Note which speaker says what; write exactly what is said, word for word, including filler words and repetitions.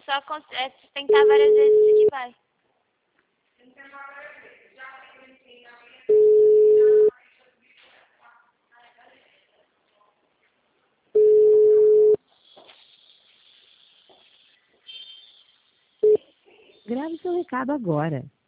Speaker 1: só cons- é tentar várias vezes que vai.
Speaker 2: Grave seu recado agora.